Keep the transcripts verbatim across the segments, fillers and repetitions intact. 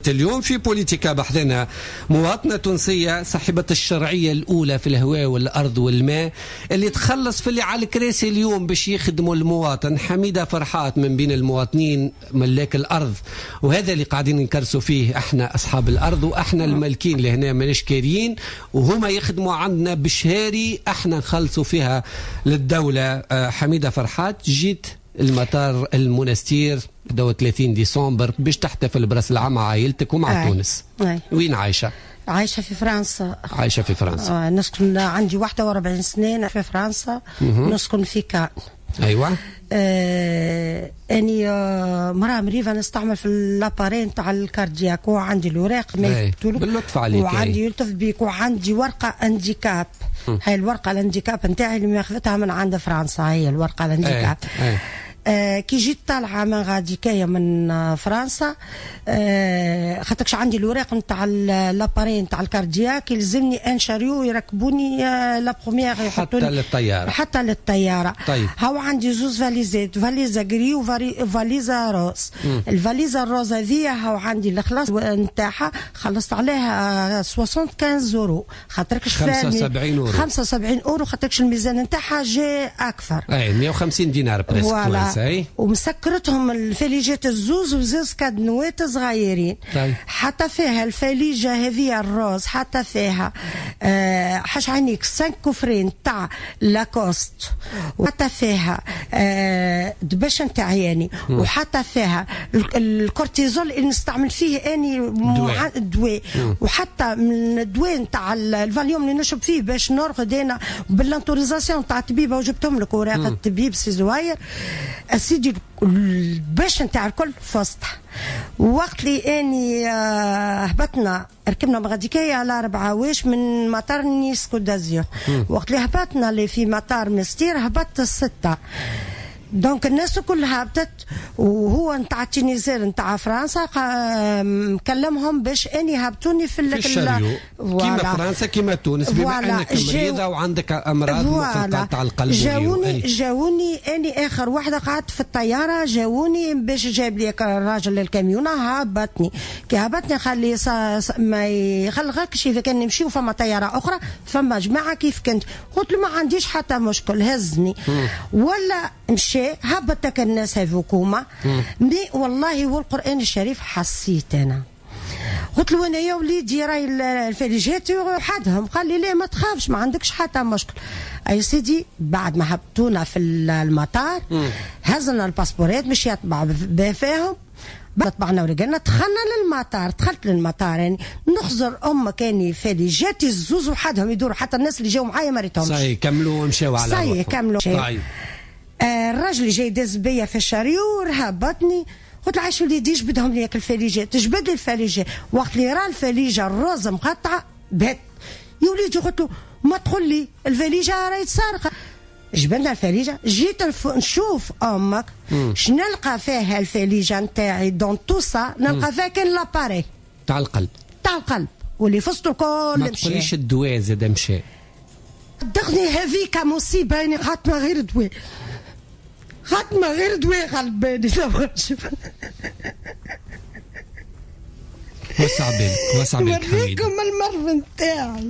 اليوم في بوليتيكا بحثنا مواطنة تونسية صاحبة الشرعية الأولى في الهواء والأرض والماء اللي تخلص في اللي على الكراسي اليوم باش يخدموا المواطن. حميدة فرحات من بين المواطنين ملاك الأرض، وهذا اللي قاعدين نكرسوا فيه احنا أصحاب الأرض وإحنا المالكين اللي هنا ماناش كاريين، وهما يخدموا عندنا بشهاري احنا نخلصوا فيها للدولة. حميدة فرحات جيت المطار المنستير دو ثلاثين ديسمبر باش تحتفل براس العام مع عائلتك ومع أي. تونس. أي. وين عايشة؟ عايشة في فرنسا. عايشة في فرنسا. آه نسكن، عندي واحد وأربعين سنة في فرنسا. مه. نسكن في كان. أيوة. آه اني آه مراه مريضه نستعمل في اللاباري نتاع الكاردياك، وعندي الوراق ما يكتبوا باللطف عليك، وعندي يلطف بيك، وعندي ورقه انديكاب. هاي الورقه الانديكاب نتاعي اللي ماخذتها من عند فرنسا، هي الورقه الانديكاب. أي. أي. آه كي جيت طالعه من غادي كايه من آه فرنسا، آه خاطرش عندي الوراق نتاع لاباري نتاع الكاردياك، يلزمني ان شاريو يركبوني آه لا بروميير حتى للطياره حتى للطياره. طيب. هاو عندي زوز فاليزات، فاليزا غري وفاليزا روز. م. الفاليزا الروز هذيا هاو عندي الخلاص نتاعها خلصت عليها خمسة وخمسين يورو، خاطركش خمسة وسبعين يورو خمسة وسبعين يورو، خاطركش الميزان نتاعها جاء اكثر. اي مئة وخمسين دينار بريسك. ومسكرتهم الفليجات الزوز وزوز كادنوات صغيرين. طيب. حتى فيها الفليجه هذه الروز، حتى فيها آه حاش عينيك خمسة كفرين تاع لاكوست، وحتى فيها آه دبش نتاع عياني، وحتى فيها الكورتيزول اللي نستعمل فيه اني دواء، وحتى من الدواء نتاع الفاليوم اللي نشرب فيه باش نرقد انا بالانتوريزاسيون تاع الطبيبه، وجبتهم لك وراق الطبيب سي زواير سيدي باش نتاع الكل فسطح. وقت لي اني هبطنا ركبنا بغاديكاية على ربعة واش من مطار نيس كودازيو، وقت اللي هبطنا اللي في مطار مستير هبطت الستة، دونك الناس كلها هبطت، وهو نتاع التينيزير نتاع فرنسا مكلمهم باش اني هبطوني في, في الشريو كيما فرنسا كيما تونس، بما انك مريضه وعندك امراض مخلطه تاع القلب. جاوني جاوني اني اخر واحده قعدت في الطياره، جاوني باش جاب لي الراجل الكاميونه هبطني، كي هبطني خلي ما يخلقكش اذا كان نمشيو فما طياره اخرى فما جماعه كيف كنت، قلت له ما عنديش حتى مشكل هزني ولا مشي هبطك الناس هذوكوما. مي والله والقران الشريف حسيت انا، قلت له انا يا وليدي راي الفليجات حدهم، قال لي لا ما تخافش ما عندكش حتى مشكل. اي سيدي بعد ما هبطونا في المطار هزنا الباسبورات مش يطبع بفاهم، طبعنا ورجعنا دخلنا للمطار، دخلت للمطار يعني نخزر امك اني فليجات الزوز وحدهم يدوروا، حتى الناس اللي جاوا معايا ما ريتهمش. صحيح كملوا ومشاو على صحيح كملوا. طيب. آه الراجل جاي داز بيا في الشاريور هبطني، قلت له عايش وليدي جبدهم لي الفليجات، جبد لي الفليجات، وقت اللي راه الفليجه الروز مقطعه بهت يا وليدي، قلت له ما تقول لي الفليجه راهي سارقه، جبنا الفليجه، جيت نشوف امك شنلقى فيها الفليجه نتاعي دون تو سا، نلقى فيها كان لاباري تاع القلب تاع القلب واللي فصلوا الكل. ما تقوليش الدواء زاد مشى دغني هذيك مصيبه يعني خاطمه غير دواء، خاطمه غير دواء غلباني. وسع بالك وسع بالك حميدة، نوريكم المرض نتاعي،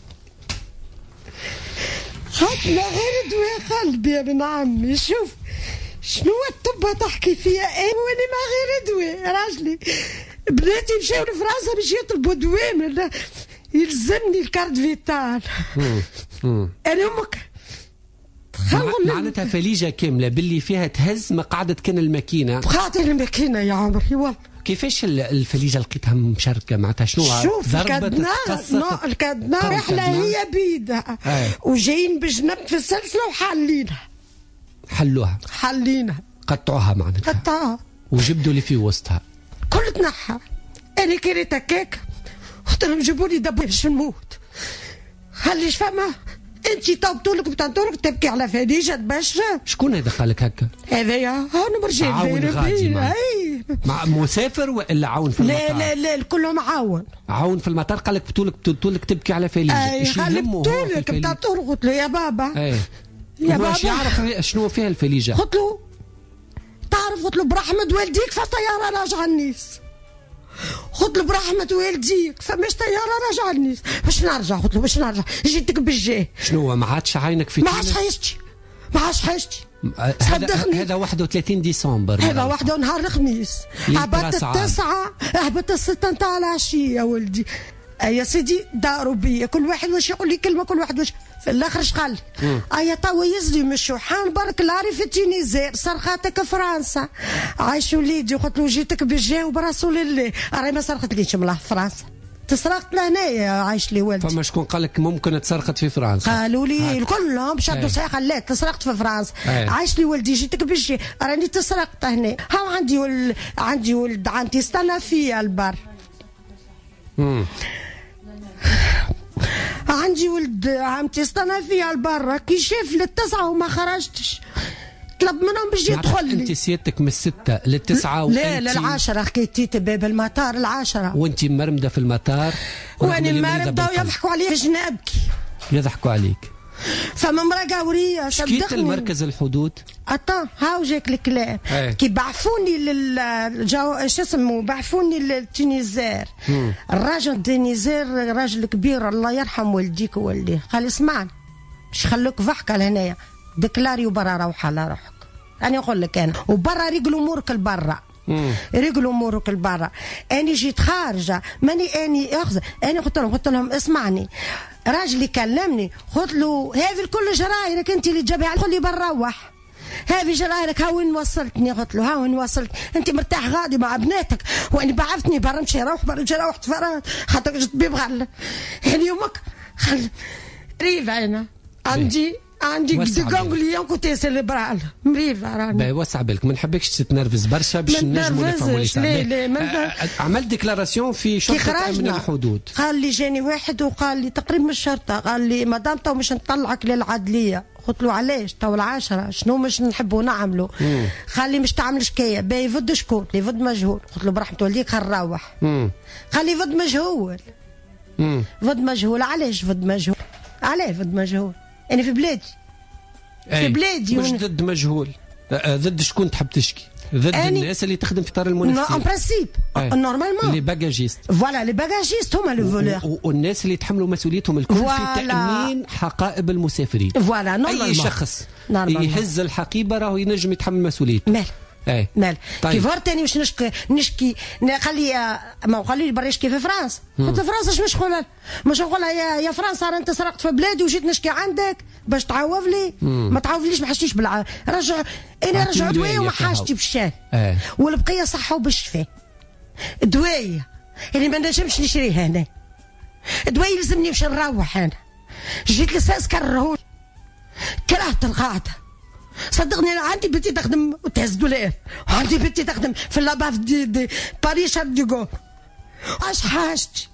خاطمه غير دواء قلبي يا ابن عمي. شوف شنو الطبة تحكي فيها ايه وانا ما غير دواء، راجلي بناتي مشاو لفرنسا باش يطلبوا دواء من يلزمني الكارت فيتال. انا امك معناتها فليجه كامله باللي فيها تهز ما قعدت كان الماكينه خاطر الماكينه يا عمري والله. كيفاش الفليجه لقيتها مشركه معناتها شنو؟ شوف الكادنا الكادنا رحله هي بيدها وجايين بجنب في السلسله وحالينها. حلوها حلينها قطعوها معناتها قطعوها وجبدوا اللي في وسطها كل تنحى. انا كريت هكاك قلت لهم جيبوا لي دبوب باش نموت، خليش فما انت طوبتولك بتنطولك تبكي على فليجه باش. شكون هذا قالك هكا؟ هذايا هانو مرجع غادي مع مسافر ولا عاون في المطار؟ لا لا لا كلهم عاون عاون في المطار. قالك بتولك بتولك تبكي على فليجه. اي خلي بتولك بتنطول. قلت له يا بابا ايه يا بابا واش يعرف شنو فيها الفليجه؟ قلت له تعرف، قلت له برحمة والديك في طياره راجعه النيس. قلت له برحمة والديك فماش طيارة رجعني. باش نرجع؟ قلت له باش نرجع؟ جيتك بالجاه. شنو ما عادش عينك في ما عادش حاجتي، ما عادش حاجتي. هذا هذا واحد وثلاثين ديسمبر، هذا واحد نهار الخميس. هبطت التسعة، هبطت الستة نتاع العشية يا ولدي. يا سيدي داروا بيا كل واحد واش يقول لي كلمة، كل واحد واش في الاخر شقال. ايا توا يزدي من الشوحان برك لاري في تونيزير صرخاتك فرنسا عايش وليدي. قلت له جيتك بالجاه وبرسول الله راهي ما صرختليش من فرنسا، تسرقت لهنايا عايش لي والدي. فما شكون قال لك ممكن تسرقت في فرنسا؟ قالوا لي كلهم شدوا صيحه لا تسرقت في فرنسا. أي. عايش لي ولدي جيتك بالجاه راني تسرقت هنا. ها عندي ول... عندي ولد عندي استنى فيا البر. امم عندي ولد عمتي استنى فيها البرة كي شاف للتسعة وما خرجتش طلب منهم باش يدخل لي. انت سيادتك من الستة للتسعة لا للعشرة حكيتي باب المطار العشرة وانت مرمدة في المطار واني مرمدة ويضحكوا علي باش نبكي. يضحكوا عليك. فما مرا قاورية شكيت المركز الحدود؟ اتا هاو جاك الكلام. كي بعثوني للجو شو اسمه بعثوني للتونيزير. الراجل التونيزير راجل كبير الله يرحم والديك ووالديه قال اسمعني باش خلوك ضحكه لهنايا ديكلاري وبرا روح على روحك. انا نقول لك انا وبرا رجلوا امورك لبرا رجلوا امورك لبرا. اني جيت خارجه ماني اني اخذ اني قلت لهم قلت لهم اسمعني راجلي كلمني قلت له هذه الكل جرايرك انت اللي تجيبها قال لي بنروح هذه جرايرك ها وين وصلتني. قلت له ها وين وصلت انت مرتاح غادي مع بناتك واني بعثتني برا نمشي نروح برا نجي روحت فرات خاطر جبت بيب غله يعني يومك خل ريفه انا عندي عندي كونغليون كنت سيليبرال مريفه راني باهي وسع بالك ما نحبكش تتنرفز برشا باش نجموا نفهموا اللي عمل ديكلاراسيون في شرطه امن الحدود. قال لي جاني واحد وقال لي تقريبا من الشرطه قال لي مدام تو مش نطلعك للعدليه. قلت له علاش تو العاشرة شنو مش نحبوا نعملوا؟ قال لي مش تعمل شكايه باهي يفد شكون؟ يفد مجهول. قلت له برحمه والديك خل نروح. قال لي فد مجهول. فد مجهول علاش فد مجهول؟ علاش فد مجهول؟ أنا في بلادي في بلادي مش ضد مجهول ضد شكون تحب تشكي؟ ضد الناس اللي تخدم في طار المنافسين ان برانسيب نورمالمون لي باجاجيست فوالا لي باجاجيست هما لو فولور والناس اللي يتحملوا مسؤوليتهم الكل في تأمين حقائب المسافرين. فوالا نورمالمون أي شخص يهز الحقيبة راهو ينجم يتحمل مسؤوليته. مال ايه مال طيب. كيف تاني باش نشكي نشكي قال لي ما قال لي برا يشكي في فرنسا. قلت فرنسا اش مش نقول مش نقولها يا يا فرنسا انت سرقت في بلادي وجيت نشكي عندك باش تعوض لي. ما تعوضليش ما حشتيش بالع رجع انا رجع دوايه وما حاجتي بالشاي اه. والبقيه صحه وبالشفاء دوايه اللي ما نجمش نشريها هنا دوايه لازمني نمشي نروح انا جيت لساس كرهوني كرهت القاعده صدقني انا عندي بنتي تخدم وتهز دولار وعندي بنتي تخدم في لاباف دي, دي باريس شارل دي غول. اش حاجتي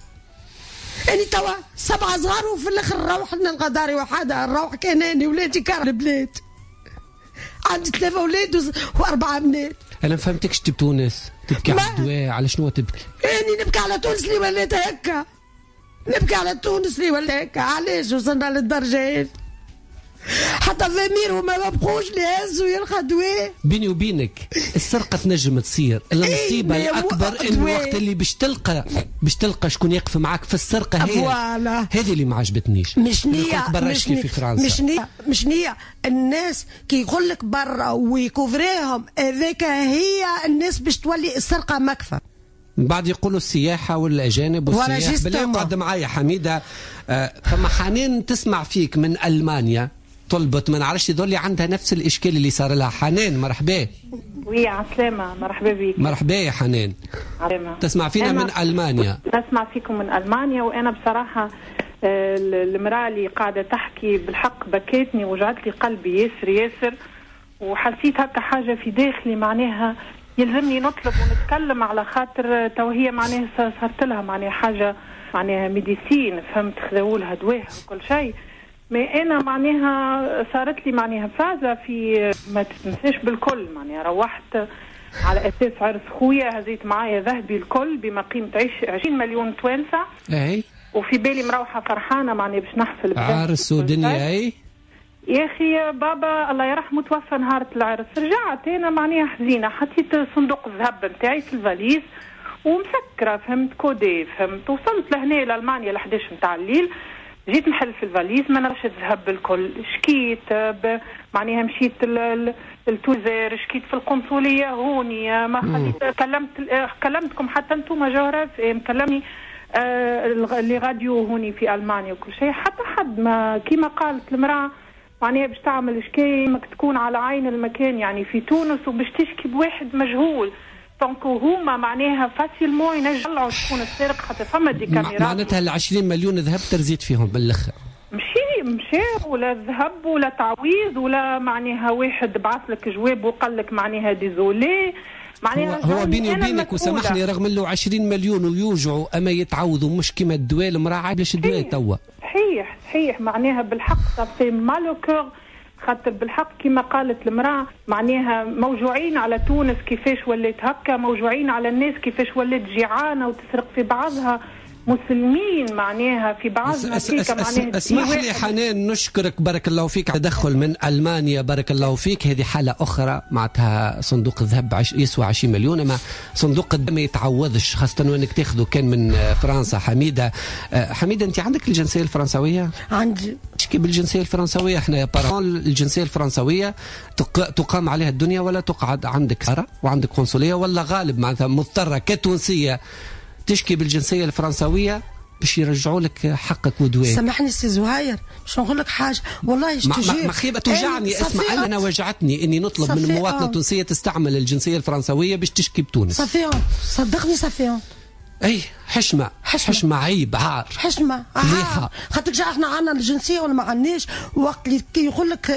اني توا سبعه صغار وفي الاخر نروح لنا الغداري وحده نروح كاناني ولادي كار البلاد عندي ثلاثه اولاد واربعه بنات. انا ما فهمتكش تبكي تونس تبكي على الدواء على شنو تبكي؟ اني نبكي على تونس اللي ولات هكا نبكي على تونس اللي ولات هكا علاش وصلنا للدرجه هذه حتى فامير وما بقوش اللي هزوا يلقى دواء. بيني وبينك السرقه تنجم تصير المصيبه إيه الاكبر ان الوقت اللي باش تلقى باش تلقى شكون يقف معك في السرقه هي هذه اللي ما عجبتنيش. مش نيه مش نيه في فرنسا مش نيه مش نيه الناس كي يقول لك برا ويكوفريهم هذاك هي الناس باش تولي السرقه مكفى. بعد يقولوا السياحه والاجانب والسياح بالله قعد معايا حميده. آه فما حنان تسمع فيك من المانيا طلبت ما نعرفش يظل عندها نفس الاشكال اللي صار لها. حنان مرحبا. وي عسلامة مرحبا بك. مرحبا يا حنان. عسلامة. تسمع فينا من ألمانيا. تسمع فيكم من ألمانيا وأنا بصراحة المرأة اللي قاعدة تحكي بالحق بكيتني وجعت لي قلبي ياسر ياسر وحسيت هكا حاجة في داخلي معناها يلزمني نطلب ونتكلم على خاطر تو هي معناها صارت لها معناها حاجة معناها ميديسين فهمت خذوا لها دواها وكل شيء. ما انا معناها صارت لي معناها فازه في ما تنساش بالكل معناها روحت على اساس عرس خويا هزيت معايا ذهبي الكل بما قيمه عشرين مليون توانسه. اي وفي بالي مروحه فرحانه معناها باش نحفل عرس ودنيا. اي يا اخي بابا الله يرحمه توفى نهار العرس رجعت انا معناها حزينه حطيت صندوق الذهب نتاعي في الفاليز ومسكره، فهمت كودي، فهمت. وصلت لهنا لألمانيا ل حداش متاع الليل، جيت نحل في الفاليز ما نعرفش الذهب بالكل، شكيت معناها مشيت التوزير، شكيت في القنصليه هوني، ما خليت كلمت كلمتكم حتى انتم جغرافي كلمني آه اللي راديو هوني في المانيا وكل شيء، حتى حد ما كيما قالت المراه معناها باش تعمل شكاية ما تكون على عين المكان يعني في تونس وباش تشكي بواحد مجهول، دونك هما معناها فاسيلمون ينجلعوا شكون السارق خاطر فما دي كاميرات. معناتها ال عشرين مليون ذهب ترزيت فيهم بالاخر. مشي مشي ولا ذهب ولا تعويض ولا معناها واحد بعث لك جواب وقال لك معناها ديزولي. معناها هو, هو بيني وبينك وسامحني رغم له عشرين مليون ويوجعوا اما يتعوضوا مش كيما الدواء المراه عايبلاش الدواء توا. صحيح صحيح معناها بالحق صافي مالوكور، خاطر بالحق كما قالت المراه معناها موجوعين على تونس كيفاش ولات هكا، موجوعين على الناس كيفاش ولات جيعانه وتسرق في بعضها، مسلمين معناها في بعضنا فيك معناها. اسمح لي حنان نشكرك بارك الله فيك على تدخل من ألمانيا بارك الله فيك. هذه حالة أخرى معناتها صندوق الذهب عش يسوى عشرين مليون، أما صندوق الذهب ما يتعوضش خاصة وانك تاخذه كان من فرنسا. حميدة حميدة أنت عندك الجنسية الفرنسوية؟ عندي. تشكي بالجنسية الفرنسوية احنا يا بارون الجنسية الفرنسوية تقام عليها الدنيا ولا تقعد عندك سارة وعندك قنصلية ولا غالب معناتها مضطرة كتونسية تشكي بالجنسية الفرنسوية باش يرجعوا لك حقك ودواء. سامحني سي زهير باش نقول لك حاجه والله ما خيبه توجعني. اسمع انا وجعتني اني نطلب من مواطنه تونسيه تستعمل الجنسيه الفرنسويه باش تشكي بتونس. صافي صدقني صافي اي حشمه حشمه, حشمة عيب عار حشمه فضيحه. خاطر جا احنا عندنا الجنسيه ولا ما عندناش، وقت اللي يقول لك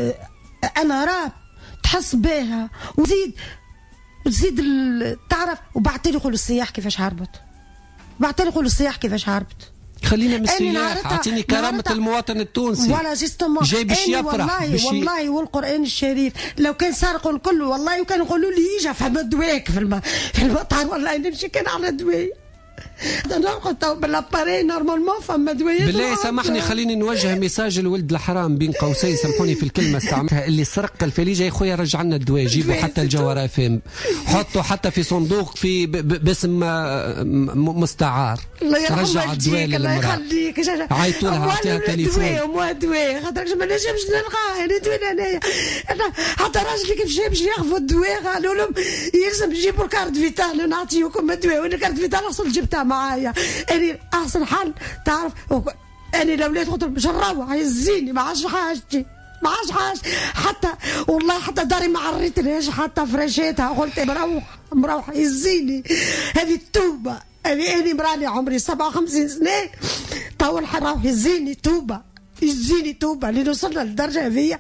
انا راب تحس بها وزيد وتزيد تعرف. وبعتلي يقولوا السياح كيفاش هربت، بعتلي يقولوا السياح كيفاش هربت. خلينا من السياح، اعطيني كرامة المواطن التونسي ولا جيستومون جاي باش يفرح. والله والله والقرآن الشريف لو كان سارقوا الكل والله وكانوا يقولوا لي يجا فهم دواك في الم... في المطار والله نمشي كان على دواي. نرقد تو بالاباري نورمالمون فما دوايات. بالله سامحني خليني نوجه ميساج لولد الحرام بين قوسين، سامحوني في الكلمه استعملتها، اللي سرق الفليجه يا خويا رجع لنا الدواء، جيبوا حتى الجوهره فهم، حطوا حتى في صندوق في باسم مستعار، رجع الدواء للمراه. الله يخليك عيطوا لها اعطيها تليفون. دواء مو دواء خاطر ما نجمش نلقاه انا دواء انايا حتى راجلي كيف جاي باش ياخذوا الدواء قالوا لهم يلزم تجيبوا الكارت فيتال نعطيكم الدواء، وانا الكارت فيتال اصلا جبتها معايا. اني احسن حل تعرف اني لو وليت قلت باش نروح يزيني ما عادش حاجتي ما عادش حاجه حتى والله حتى داري ما عريتنيش حتى فرشيتها قلت مروح مروح يزيني. هذه التوبه هذه اني مراني عمري سبعة وخمسين سنه طول حروح يزيني توبه يزيني توبه لين وصلنا للدرجه هذه.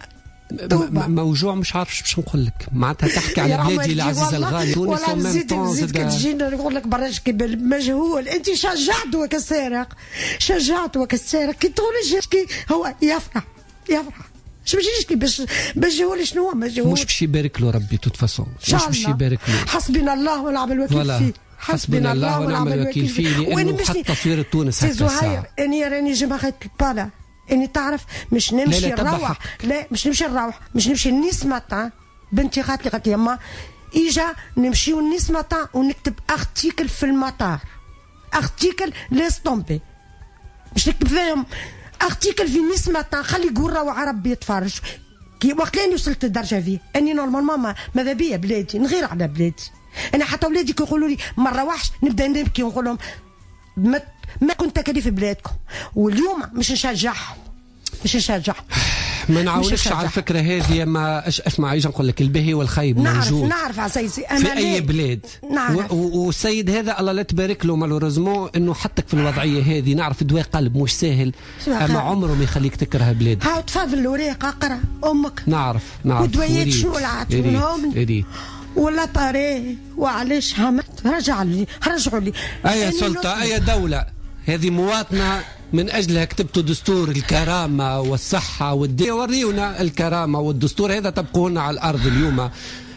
موجوع مش عارف باش نقول لك معناتها تحكي على بلادي العزيزه الغاليه تونس ولا نزيد نزيد تجينا نقول لك براش بالمجهول. انت شجعت وك السارق شجعت وك السارق كي تقولش كي هو يفرح يفرح مش باش يشكي باش مجهول شنو هو مجهول مش باش يبارك له ربي توت فاسون مش باش يبارك له. حسبنا الله ونعم الوكيل فيه حسبنا الله ونعم الوكيل فيه لانه حتى تصوير تونس هكا الساعه. اني راني جماعه البالا اني تعرف مش نمشي نروح لا مش نمشي نروح مش نمشي نيس ماتان. بنتي قالت لي قالت لي يما اجا نمشيو نيس ماتان ونكتب ارتيكل في المطار ارتيكل ليستومبي مش نكتب فيهم ارتيكل في نيس ماتان خلي قرة وعربي يتفرج. كي وقت لاني وصلت الدرجه فيه اني نورمالمون ما ماذا بيا بلادي نغير على بلادي. انا حتى ولادي كي يقولوا لي ما نروحش نبدا نبكي ونقول لهم ما ما كنت كلي في بلادكم. واليوم مش نشجعهم مش نشجعهم ما نعاونش على الفكره هذه. ما اسمع ايش نقول لك البهي والخيب نعرف موجود نعرف عزيزي في اي بلاد. والسيد هذا الله لا تبارك له مالوريزمون انه حطك في الوضعيه هذه. نعرف دواء قلب مش سهل اما عمره ما يخليك تكره بلادك. ها تفضل الوريق اقرا امك نعرف نعرف ودويات شنو العاتبهم اريد ولا طريق وعلاش همت رجع لي رجعوا لي اي سلطه اي دوله. هذه مواطنه من أجلها كتبتوا دستور الكرامة والصحة والدين. وريونا الكرامة والدستور هذا تبقونا على الأرض اليوم.